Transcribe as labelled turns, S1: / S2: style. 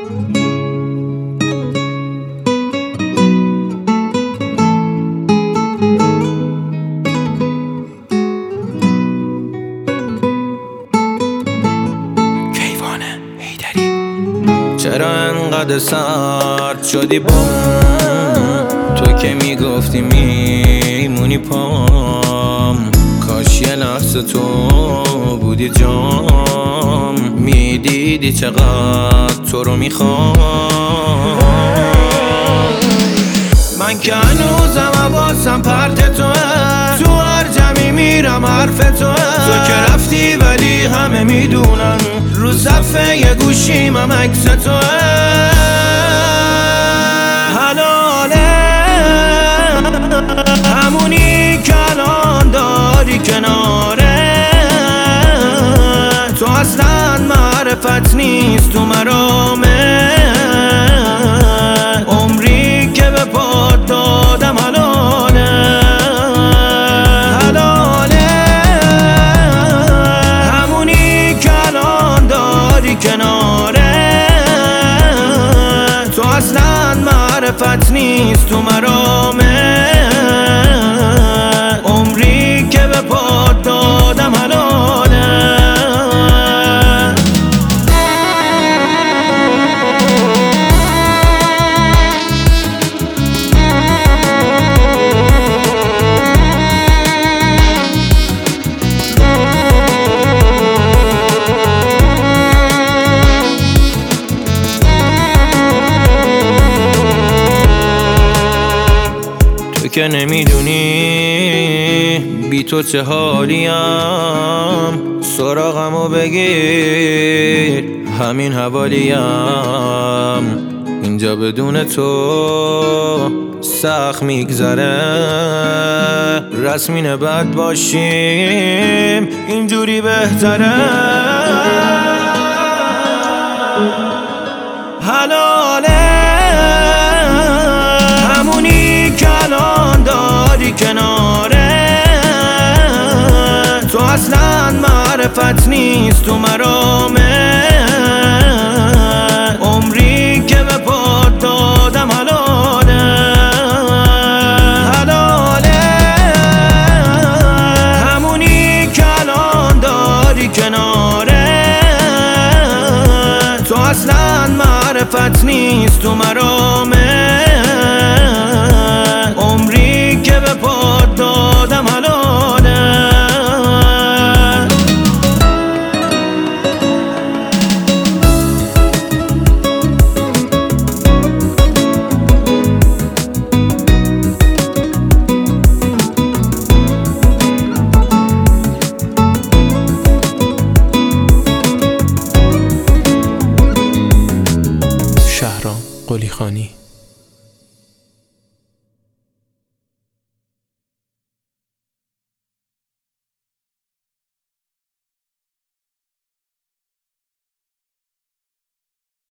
S1: چرا انقدر سرد شدی با تو که میگفتی میمونی پام؟ کاش یه لحظه تو بودی جام، میدیدی چقدر تو رو میخوام. من که هنوزم حواسم پرت توه، تو هر جمعی میرم حرف توه. تو که رفتی ولی همه میدونن رو صفحه یه گوشیمم عکس توه. حلاله همونی که الان داری کناره، تو اصلا معرفت نیست تو مرامه. عمری که به پات دادم حلاله، حلاله همونی که الان داری کناره، تو اصلا معرفت نیست تو مرامه. عمری که به پات دادم حلاله. که نمیدونی بی تو چه حالیم، سراغمو بگیر همین حوالیم. اینجا بدون تو سخت میگذره، رسمین بد باشیم اینجوری بهتره. حلاله همونی که الان داری کناره، تو اصلا معرفت نیست تو مرامه. عمری که به پات دادم حلاله، حلاله همونی که الان داری کناره، تو اصلا معرفت نیست تو مرامه. عمری که به پات دادم حلاله.
S2: شهرام قلیخانی.